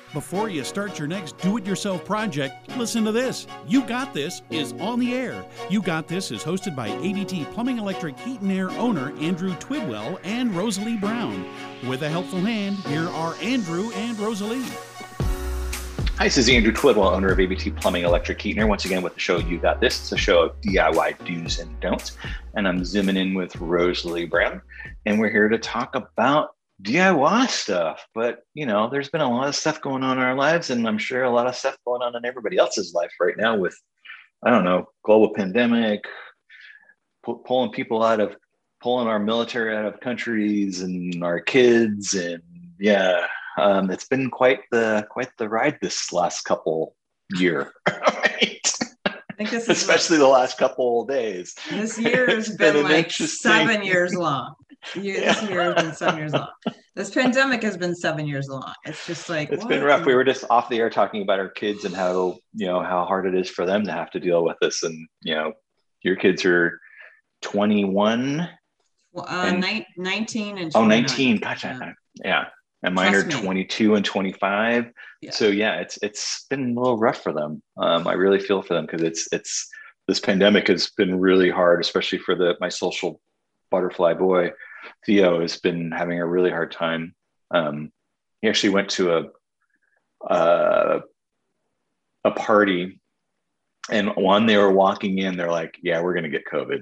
Before you start your next do-it-yourself project, listen to this. You Got This is on the air. You Got This is hosted by ADT Plumbing Electric Heat and Air owner Andrew Twidwell and Rosalie Brown. With a helpful hand, here are Andrew and Rosalie. Hi, this is Andrew Twidwell, owner of ADT Plumbing Electric Heat and Air. Once again with the show You Got This. It's a show of DIY do's and don'ts. And I'm zooming in with Rosalie Brown. And we're here to talk about DIY stuff. But, you know, there's been a lot of stuff going on in our lives. And I'm sure a lot of stuff going on in everybody else's life right now with, I don't know, global pandemic, pulling our military out of countries and our kids. And yeah, it's been quite the ride this last couple year. Right? I think this is especially the last couple of days. This year has been like 7 years long. This year has been 7 years long. This pandemic has been 7 years long. It's just like it's been rough. We were just off the air talking about our kids and how hard it is for them to have to deal with this. And your kids are 21, 19 and 29. Oh, 19. Gotcha. Yeah. And mine are 22 and 25. Yeah. So yeah, it's been a little rough for them. I really feel for them because it's this pandemic has been really hard, especially for my social butterfly boy. Theo has been having a really hard time. He actually went to a party, and when they were walking in, they're like, "Yeah, we're gonna get COVID."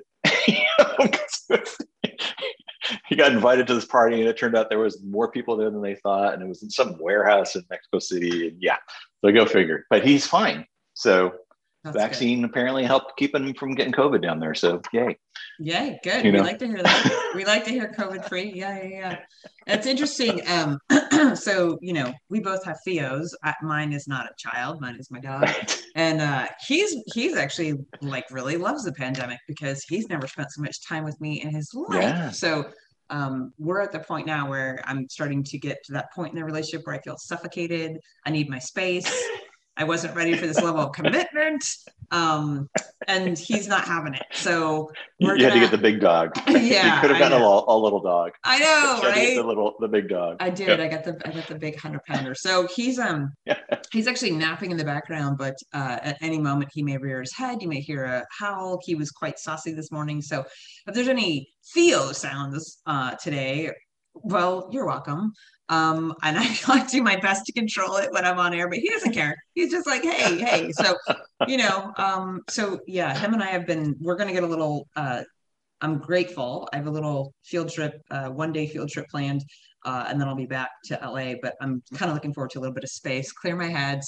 He got invited to this party, and it turned out there was more people there than they thought, and it was in some warehouse in Mexico City. And yeah, so go figure. But he's fine. So That's vaccine good. Apparently helped keep him from getting COVID down there. So yay. Yay, good. We like to hear that. We like to hear COVID free. Yeah. That's interesting. So we both have Theos. Mine is not a child. Mine is my dog, and he's actually really loves the pandemic because he's never spent so much time with me in his life. Yeah. So we're at the point now where I'm starting to get to that point in the relationship where I feel suffocated. I need my space. I wasn't ready for this level of commitment. And he's not having it. So you had to get the big dog. Yeah. You could have gotten a little dog. I know, right? The big dog. I did. I got the big 100-pounder. So he's actually napping in the background, but at any moment he may rear his head. You may hear a howl. He was quite saucy this morning. So if there's any Theo sounds today, well, you're welcome. And I do my best to control it when I'm on air, but he doesn't care. He's just like, hey. So, so yeah, him and I we're going to get a little, I'm grateful. I have a little field trip, 1-day field trip planned. And then I'll be back to LA, but I'm kind of looking forward to a little bit of space, clear my head,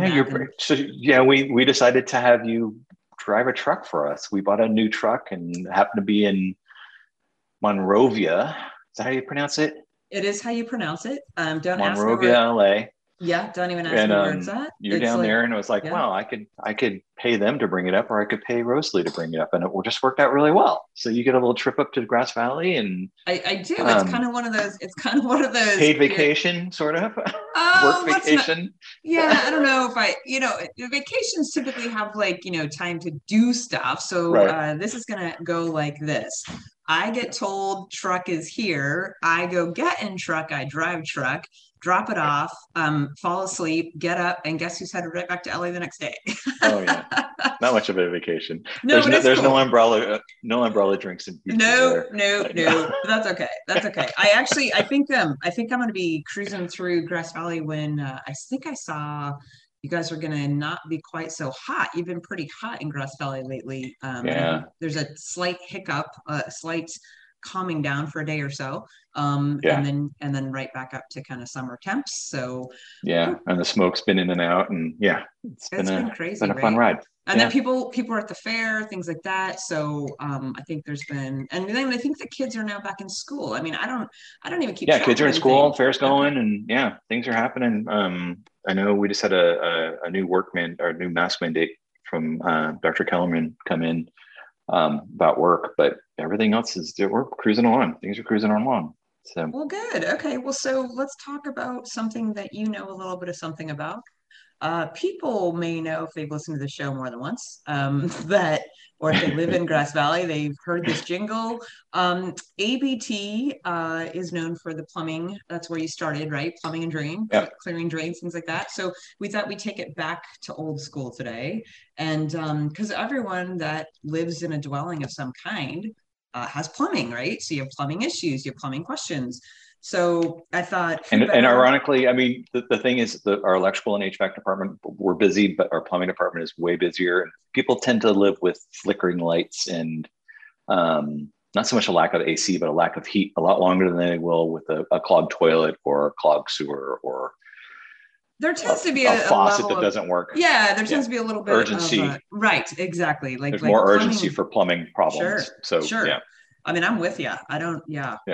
we decided to have you drive a truck for us. We bought a new truck and happened to be in Monrovia. Is that how you pronounce it? It is how you pronounce it. Don't ask me Monrovia, LA. Yeah, don't even ask me where it's at. You're down there, and it was like, wow, I could pay them to bring it up, or I could pay Rosalie to bring it up, and it just worked out really well. So you get a little trip up to Grass Valley, and I do. It's kind of one of those. Paid vacation, sort of. Work vacation. I don't know if vacations typically have time to do stuff. So this is gonna go like this. I get told truck is here. I go get in truck. I drive truck, drop it off, fall asleep, get up, and guess who's headed right back to LA the next day? Oh yeah, not much of a vacation. No, there's cool. no umbrella drinks in beaches. No. That's okay. I think I'm going to be cruising through Grass Valley when I think I saw you guys are going to not be quite so hot. You've been pretty hot in Grass Valley lately. There's a slight hiccup, a slight calming down for a day or so. And then right back up to kind of summer temps. So and the smoke's been in and out, and it's been crazy. It's been a fun ride. And then people are at the fair, things like that. So I think there's been, and then I think the kids are now back in school. I mean, I don't even keep. Yeah, kids are in school, fair's going, and things are happening. I know we just had a new new mask mandate from Dr. Kellerman come in about work, but everything else we're cruising along. Things are cruising along. So well, good. Okay, well, so let's talk about something that you know a little bit of something about. People may know if they've listened to the show more than once, that, or if they live in Grass Valley, they've heard this jingle. ABT is known for the plumbing. That's where you started, right? Plumbing and drain, clearing drains, things like that. So we thought we'd take it back to old school today. And because everyone that lives in a dwelling of some kind has plumbing, right? So you have plumbing issues, you have plumbing questions. So I thought, and ironically, I mean, the thing is that our electrical and HVAC department, we're busy, but our plumbing department is way busier. And people tend to live with flickering lights and not so much a lack of AC, but a lack of heat a lot longer than they will with a clogged toilet or a clogged sewer or there tends to be a faucet that doesn't work. Yeah, there tends to be a little bit urgency. Of right, exactly. There's more urgency for plumbing problems. Sure. Yeah. I mean, I'm with you. I don't,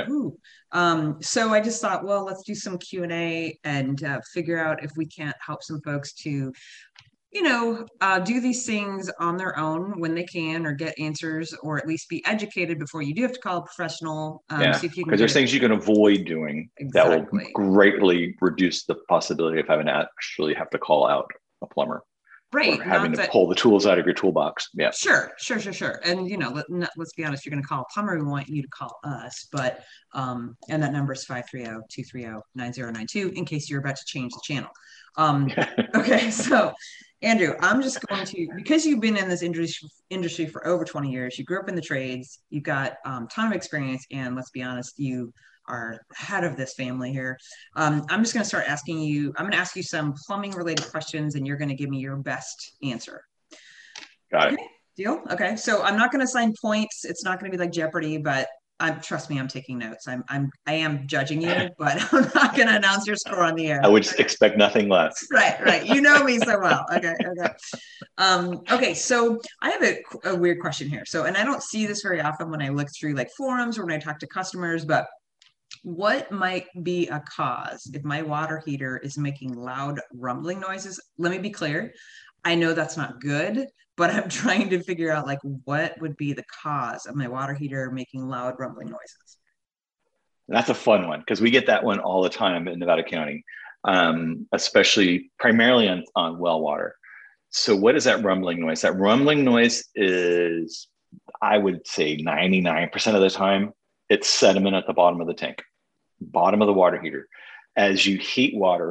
so I just thought, well, let's do some Q&A and figure out if we can't help some folks to, do these things on their own when they can, or get answers, or at least be educated before you do have to call a professional. Because there's things you can avoid doing that will greatly reduce the possibility of having to actually have to call out a plumber. Right. Or having to pull the tools out of your toolbox. Yeah. Sure. And, let's be honest, you're going to call a plumber. We want you to call us. But, and that number is 530-230-9092 in case you're about to change the channel. Okay. So, Andrew, I'm just going to, because you've been in this industry for over 20 years, you grew up in the trades, you've got a ton of experience, and let's be honest, you are head of this family here. I'm just going to start asking you, I'm going to ask you some plumbing related questions and you're going to give me your best answer. Got it. Deal? Okay. So I'm not going to assign points. It's not going to be like Jeopardy, but trust me, I'm taking notes. I am judging you, but I'm not going to announce your score on the air. I would expect nothing less. Right. You know me so well. Okay. Okay. So I have a weird question here. So, and I don't see this very often when I look through like forums or when I talk to customers, but what might be a cause if my water heater is making loud rumbling noises? Let me be clear. I know that's not good, but I'm trying to figure out like what would be the cause of my water heater making loud rumbling noises. That's a fun one because we get that one all the time in Nevada County, especially primarily on well water. So what is that rumbling noise? That rumbling noise is, I would say 99% of the time, it's sediment at the bottom of the tank, bottom of the water heater. As you heat water,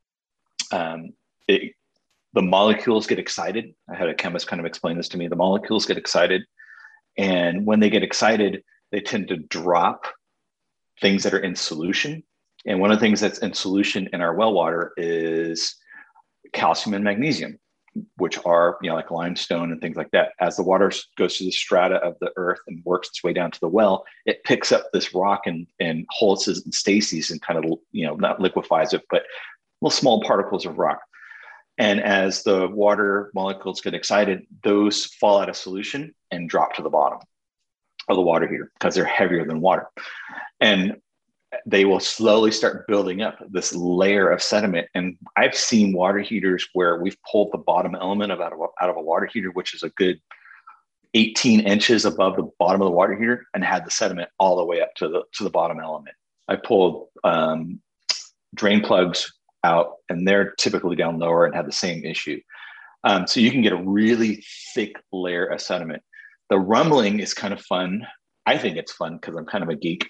the molecules get excited. I had a chemist kind of explain this to me. The molecules get excited. And when they get excited, they tend to drop things that are in solution. And one of the things that's in solution in our well water is calcium and magnesium, which are, like limestone and things like that. As the water goes through the strata of the earth and works its way down to the well, it picks up this rock and holds it in stases and kind of, not liquefies it, but little small particles of rock. And as the water molecules get excited, those fall out of solution and drop to the bottom of the water heater because they're heavier than water. And they will slowly start building up this layer of sediment. And I've seen water heaters where we've pulled the bottom element out of a water heater, which is a good 18 inches above the bottom of the water heater, and had the sediment all the way up to the bottom element. I pulled drain plugs out, and they're typically down lower and have the same issue. So you can get a really thick layer of sediment. The rumbling is kind of fun. I think it's fun because I'm kind of a geek.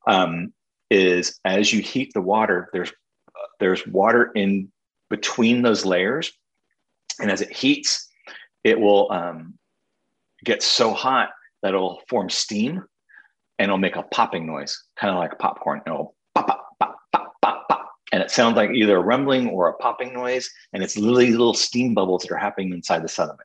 Is as you heat the water, there's water in between those layers. And as it heats, it will get so hot that it'll form steam and it'll make a popping noise, kind of like popcorn. It'll pop, pop, pop, pop, pop, pop. And it sounds like either a rumbling or a popping noise. And it's literally little steam bubbles that are happening inside the sediment.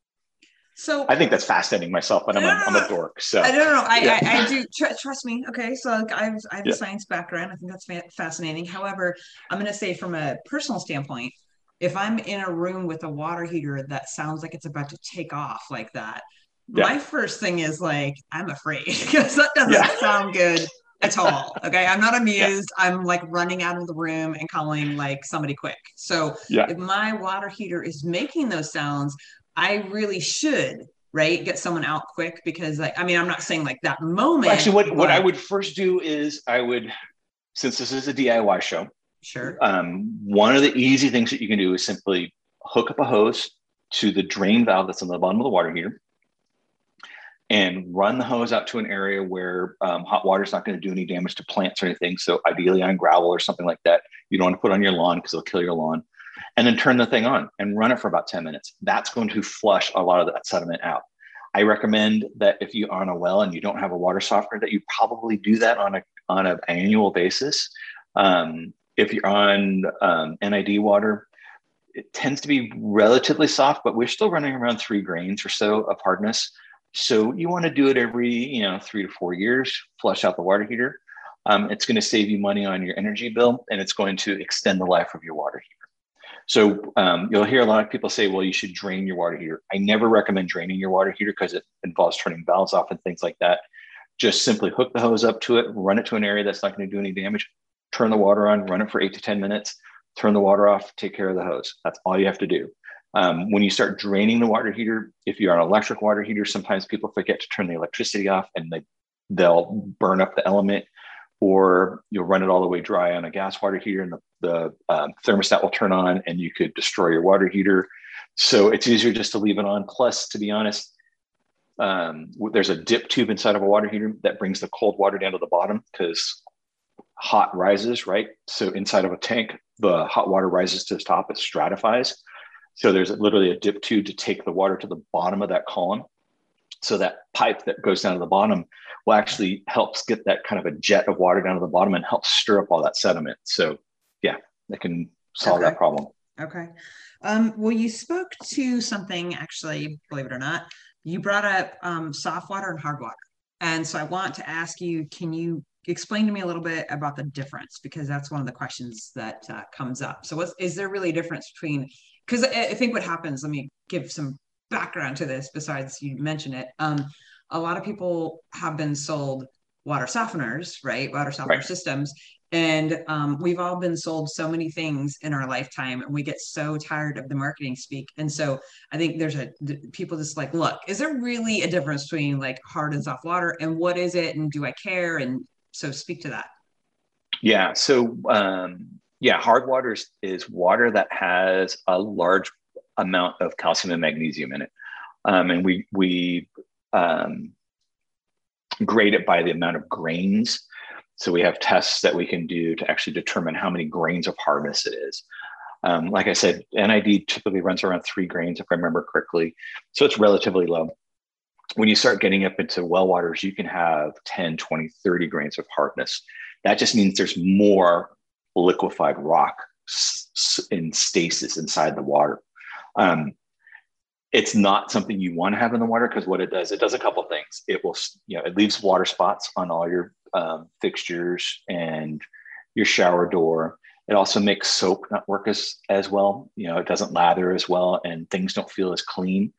So I think that's fascinating myself, but I'm a dork. So I don't know. I do trust me. Okay. So I have a science background. I think that's fascinating. However, I'm going to say from a personal standpoint, if I'm in a room with a water heater that sounds like it's about to take off like that, my first thing is like, I'm afraid because that doesn't sound good at all. Okay. I'm not amused. I'm like running out of the room and calling like somebody quick. So if my water heater is making those sounds, I really should, get someone out quick because I'm not saying like that moment. Well, actually, what I would first do is since this is a DIY show, sure. One of the easy things that you can do is simply hook up a hose to the drain valve that's on the bottom of the water heater and run the hose out to an area where hot water is not going to do any damage to plants or anything. So ideally on gravel or something like that. You don't want to put on your lawn because it'll kill your lawn. And then turn the thing on and run it for about 10 minutes. That's going to flush a lot of that sediment out. I recommend that if you're on a well and you don't have a water softener, that you probably do that on an annual basis. If you're on NID water, it tends to be relatively soft, but we're still running around 3 grains or so of hardness. So you want to do it every 3 to 4 years, flush out the water heater. It's going to save you money on your energy bill, and it's going to extend the life of your water heater. So you'll hear a lot of people say, well, you should drain your water heater. I never recommend draining your water heater because it involves turning valves off and things like that. Just simply hook the hose up to it, run it to an area that's not going to do any damage, turn the water on, run it for 8 to 10 minutes, turn the water off, take care of the hose. That's all you have to do. When you start draining the water heater, if you're on an electric water heater, sometimes people forget to turn the electricity off and they'll burn up the element, or you'll run it all the way dry on a gas water heater and the thermostat will turn on and you could destroy your water heater. So it's easier just to leave it on. Plus, to be honest, there's a dip tube inside of a water heater that brings the cold water down to the bottom because hot rises, right? So inside of a tank, the hot water rises to the top, it stratifies. So there's literally a dip tube to take the water to the bottom of that column. So that pipe that goes down to the bottom will actually helps get that kind of a jet of water down to the bottom and help stir up all that sediment. So yeah, it can solve that problem. Okay. Well, you spoke to something, actually, believe it or not, you brought up soft water and hard water. And so I want to ask you, can you explain to me a little bit about the difference? Because that's one of the questions that comes up. So is there really a difference between, because I think what happens, let me give some background to this besides you mention it. A lot of people have been sold water softeners, right? Water softener systems. And we've all been sold so many things in our lifetime, and we get so tired of the marketing speak. And so I think people just like, look, is there really a difference between like hard and soft water, and what is it? And do I care? And so speak to that. Yeah. So hard water is water that has a large amount of calcium and magnesium in it. And we grade it by the amount of grains. So we have tests that we can do to actually determine how many grains of hardness it is. Like I said, NID typically runs around 3 grains, if I remember correctly. So it's relatively low. When you start getting up into well waters, you can have 10, 20, 30 grains of hardness. That just means there's more liquefied rock in stasis inside the water. It's not something you want to have in the water, because what it does a couple of things. It will, it leaves water spots on all your fixtures and your shower door. It also makes soap not work as well. It doesn't lather as well, and things don't feel as clean.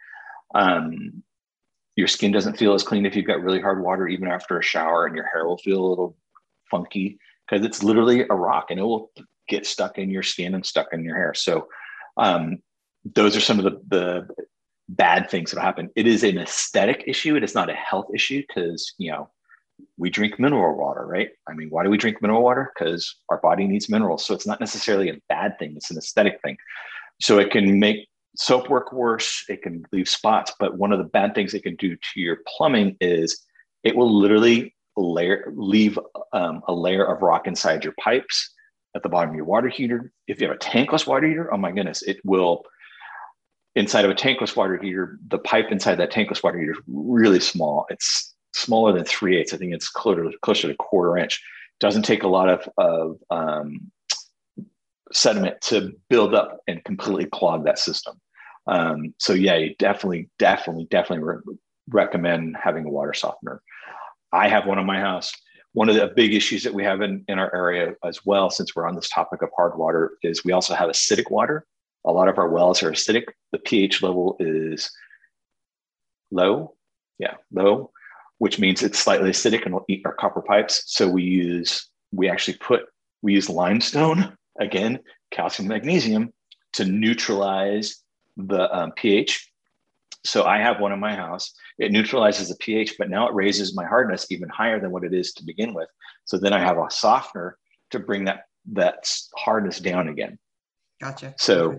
Your skin doesn't feel as clean if you've got really hard water, even after a shower, and your hair will feel a little funky because it's literally a rock and it will get stuck in your skin and stuck in your hair. So those are some of the bad things that happen. It is an aesthetic issue. It is not a health issue, because, we drink mineral water, right? I mean, why do we drink mineral water? Because our body needs minerals. So it's not necessarily a bad thing. It's an aesthetic thing. So it can make soap work worse. It can leave spots. But one of the bad things it can do to your plumbing is it will literally leave a layer of rock inside your pipes at the bottom of your water heater. If you have a tankless water heater, oh my goodness, it will. Inside of a tankless water heater, the pipe inside that tankless water heater is really small. It's smaller than 3/8. I think it's closer to 1/4 inch. Doesn't take a lot of sediment to build up and completely clog that system. So yeah, you definitely recommend having a water softener. I have one in my house. One of the big issues that we have in our area as well, since we're on this topic of hard water, is we also have acidic water. A lot of our wells are acidic. The pH level is low, which means it's slightly acidic and will eat our copper pipes. So we use limestone, again, calcium, magnesium, to neutralize the pH. So I have one in my house. It neutralizes the pH, but now it raises my hardness even higher than what it is to begin with. So then I have a softener to bring that hardness down again. Gotcha. So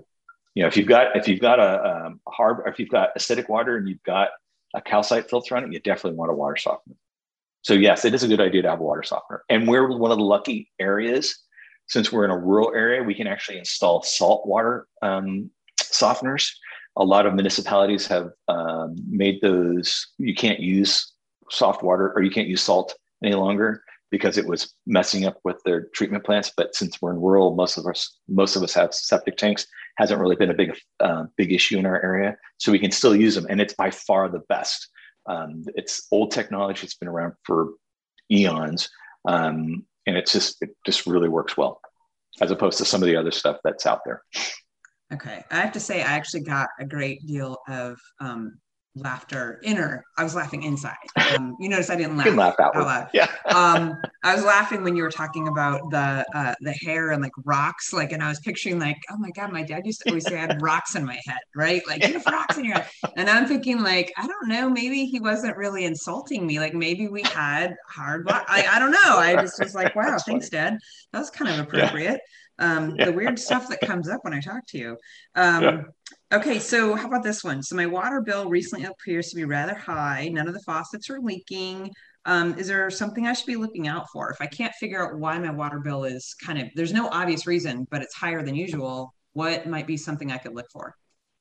if you've got a hard, or if you've got acidic water and you've got a calcite filter on it, you definitely want a water softener. So yes, it is a good idea to have a water softener. And we're one of the lucky areas, since we're in a rural area, we can actually install salt water softeners. A lot of municipalities have made those, you can't use soft water or you can't use salt any longer because it was messing up with their treatment plants. But since we're in rural, most of us have septic tanks. Hasn't really been a big issue in our area. So we can still use them. And it's by far the best. It's old technology. It's been around for eons. And it just really works well, as opposed to some of the other stuff that's out there. Okay. I have to say, I actually got a great deal of laughter I was laughing inside. You notice I didn't laugh, out loud. Yeah. I was laughing when you were talking about the hair and like rocks, like, and I was picturing like, oh my God, my dad used to always say I had rocks in my head, right? Like you have rocks in your head. And I'm thinking like, I don't know, maybe he wasn't really insulting me. Like maybe we had hard rock. I don't know. I just was like, wow, thanks, Dad. That was kind of appropriate. The weird stuff that comes up when I talk to you. Okay, so how about this one? So my water bill recently appears to be rather high. None of the faucets are leaking. Is there something I should be looking out for? If I can't figure out why my water bill is there's no obvious reason, but it's higher than usual, what might be something I could look for?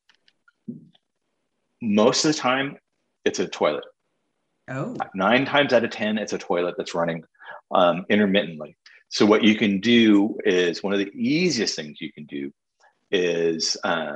Most of the time, it's a toilet. Oh. 9 times out of 10, it's a toilet that's running intermittently. So what you can do is, one of the easiest things you can do is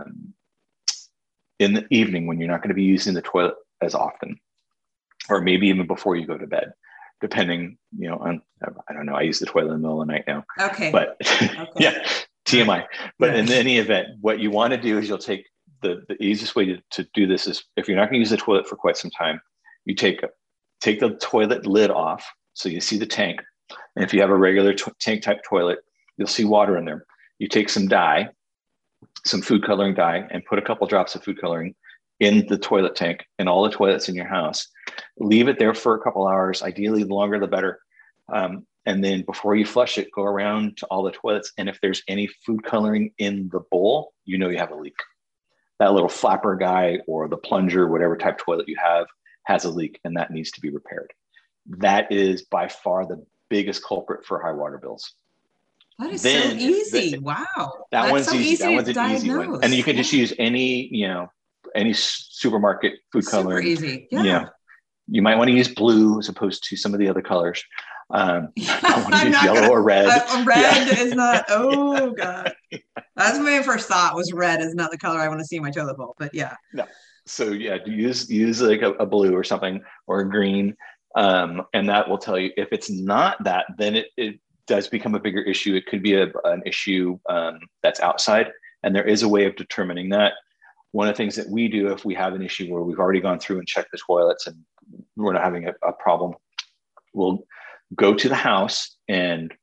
in the evening, when you're not going to be using the toilet as often, or maybe even before you go to bed, depending, on, I don't know, I use the toilet in the middle of the night now. Okay. But yeah, TMI. But in any event, what you want to do is you'll take the easiest way to do this is, if you're not going to use the toilet for quite some time, you take the toilet lid off. So you see the tank. And if you have a regular tank type toilet, you'll see water in there. You take some dye, some food coloring dye, and put a couple drops of food coloring in the toilet tank and all the toilets in your house. Leave it there for a couple hours. Ideally, the longer the better. And then before you flush it, go around to all the toilets. And if there's any food coloring in the bowl, you have a leak. That little flapper guy or the plunger, whatever type toilet you have, has a leak, and that needs to be repaired. That is by far the biggest culprit for high water bills. That is so easy. Wow. That one's easy. That one's an easy one. And you can just use any supermarket food coloring. Super easy. Yeah. You might want to use blue as opposed to some of the other colors. Don't want to use yellow or red. Red is not, oh God. That's my first thought, was red is not the color I want to see in my toilet bowl, but yeah. No. So yeah, use like a blue or something, or a green. And that will tell you. If it's not that, then it does become a bigger issue. It could be an issue that's outside, and there is a way of determining that. One of the things that we do, if we have an issue where we've already gone through and checked the toilets and we're not having a problem, we'll go to the house, and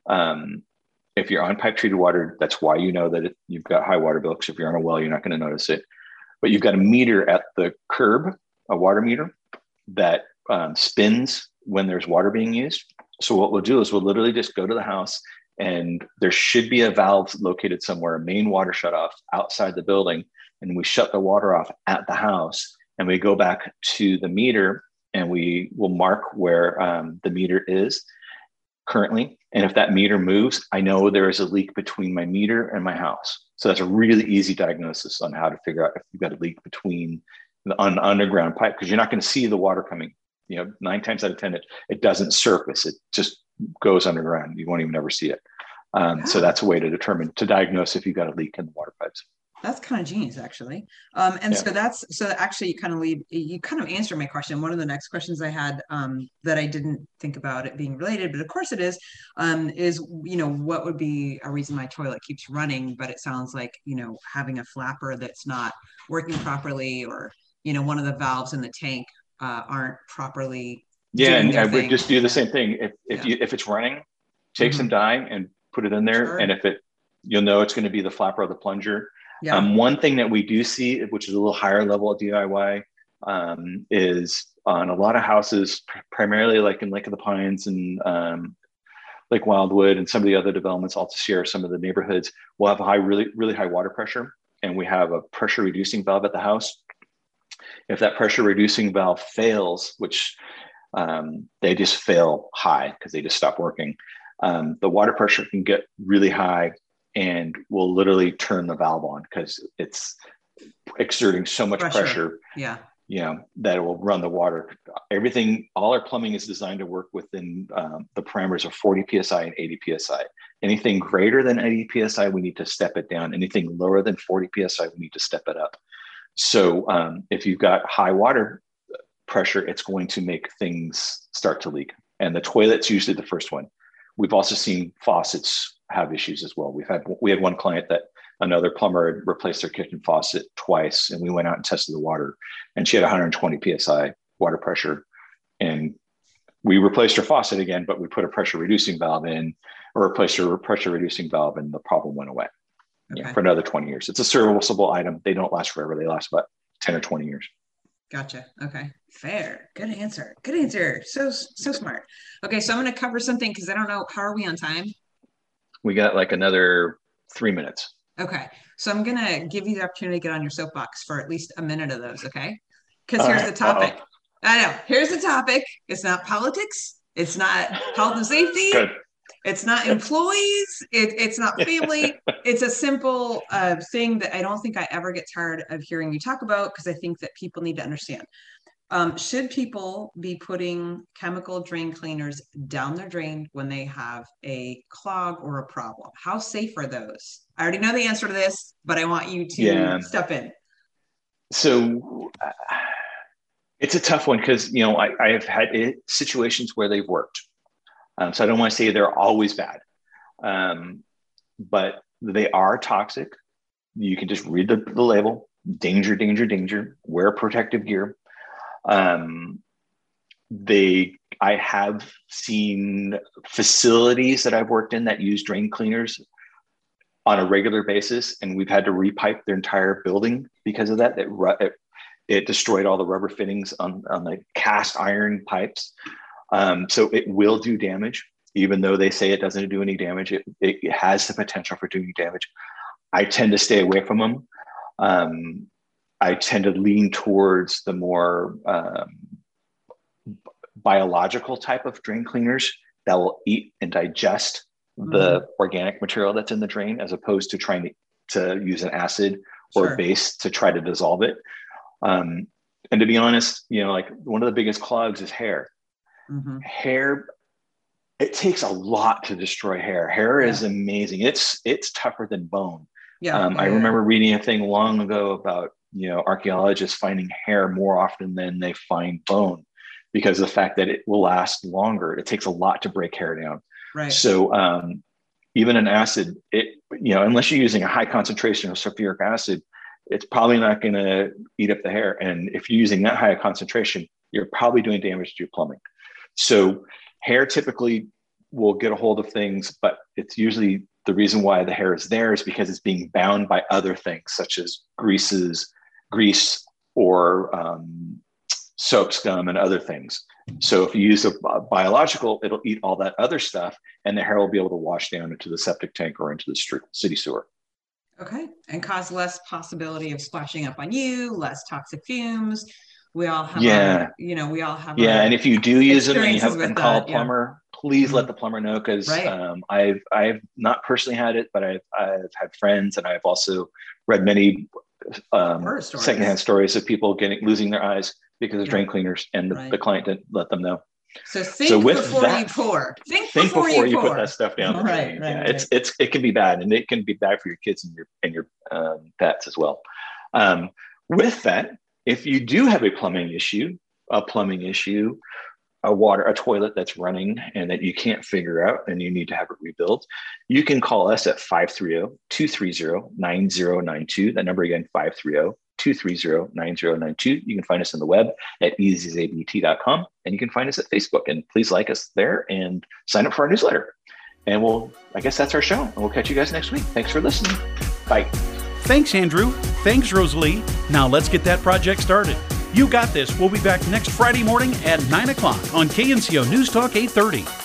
if you're on pipe treated water, that's why that you've got high water bill, because if you're on a well, you're not going to notice it. But you've got a meter at the curb, a water meter that spins when there's water being used. So what we'll do is we'll literally just go to the house, and there should be a valve located somewhere, a main water shutoff outside the building. And we shut the water off at the house, and we go back to the meter, and we will mark where the meter is currently. And if that meter moves, I know there is a leak between my meter and my house. So that's a really easy diagnosis on how to figure out if you've got a leak between the underground pipe, because you're not going to see the water coming. 9 times out of 10, it doesn't surface. It just goes underground. You won't even ever see it. So that's a way to diagnose if you've got a leak in the water pipes. That's kind of genius, actually. So actually you kind of answered my question. One of the next questions I had that I didn't think about it being related, but of course it is what would be a reason my toilet keeps running? But it sounds like, having a flapper that's not working properly, or, one of the valves in the tank aren't properly. Yeah. And I would just do the same thing. If it's running, take some dye and put it in there. Sure. And if you'll know it's going to be the flapper or the plunger. Yeah. One thing that we do see, which is a little higher level of DIY, is on a lot of houses, primarily like in Lake of the Pines and Lake Wildwood and some of the other developments, Alta Sierra, some of the neighborhoods will have a really high water pressure. and we have a pressure reducing valve at the house, if that pressure reducing valve fails, which they just fail high because they just stop working, the water pressure can get really high and will literally turn the valve on because it's exerting so much pressure. Yeah. That it will run the water. All our plumbing is designed to work within the parameters of 40 PSI and 80 PSI. Anything greater than 80 PSI, we need to step it down. Anything lower than 40 PSI, we need to step it up. So if you've got high water pressure, it's going to make things start to leak. And the toilet's usually the first one. We've also seen faucets have issues as well. We had one client that another plumber had replaced their kitchen faucet twice, and we went out and tested the water, and she had 120 PSI water pressure. And we replaced her faucet again, but we put a pressure reducing valve in, or replaced her pressure reducing valve, and the problem went away. Okay. For another 20 years. It's a serviceable item. They don't last forever. They last about 10 or 20 years. Gotcha. Okay. Fair. Good answer. Good answer. So smart. Okay. So I'm going to cover something because I don't know. How are we on time? We got like another 3 minutes. Okay. So I'm going to give you the opportunity to get on your soapbox for at least a minute of those. Okay. Because here's the topic. I know. Here's the topic. It's not politics. It's not health and safety. Good. It's not employees. It's not family. It's a simple thing that I don't think I ever get tired of hearing you talk about, because I think that people need to understand. Should people be putting chemical drain cleaners down their drain when they have a clog or a problem? How safe are those? I already know the answer to this, but I want you to step in. So it's a tough one because, I have had situations where they've worked. So I don't want to say they're always bad, but they are toxic. You can just read the label: danger, danger, danger. Wear protective gear. I have seen facilities that I've worked in that use drain cleaners on a regular basis, and we've had to repipe their entire building because of that. It destroyed all the rubber fittings on the cast iron pipes. So it will do damage, even though they say it doesn't do any damage. It has the potential for doing damage. I tend to stay away from them. I tend to lean towards the more biological type of drain cleaners that will eat and digest the organic material that's in the drain, as opposed to trying to use an acid or a base to try to dissolve it. And to be honest, like one of the biggest clogs is hair. Hair, it takes a lot to destroy hair. Hair is amazing. It's tougher than bone. I remember reading a thing long ago about, archaeologists finding hair more often than they find bone, because of the fact that it will last longer. It takes a lot to break hair down. Right. So even an acid, unless you're using a high concentration of sulfuric acid, it's probably not going to eat up the hair. And if you're using that high a concentration, you're probably doing damage to your plumbing. So hair typically will get a hold of things, but it's usually the reason why the hair is there is because it's being bound by other things, such as grease or soap scum and other things. So if you use a biological, it'll eat all that other stuff, and the hair will be able to wash down into the septic tank or into the city sewer. Okay. And cause less possibility of splashing up on you, less toxic fumes. We all have, we all have. And if you do use them and you have to call a plumber, please let the plumber know, because I've not personally had it, but I've had friends, and I've also read many secondhand stories of people losing their eyes because of drain cleaners, and the client didn't let them know. So think before you pour. Think before you put that stuff down the drain. It can be bad, and it can be bad for your kids and your pets as well. With that, if you do have a plumbing issue, a toilet that's running and that you can't figure out and you need to have it rebuilt, you can call us at 530-230-9092. That number again, 530-230-9092. You can find us on the web at easysabt.com, and you can find us at Facebook. And please like us there and sign up for our newsletter. And I guess that's our show. And we'll catch you guys next week. Thanks for listening. Bye. Thanks, Andrew. Thanks, Rosalie. Now let's get that project started. You got this. We'll be back next Friday morning at 9 o'clock on KNCO News Talk 830.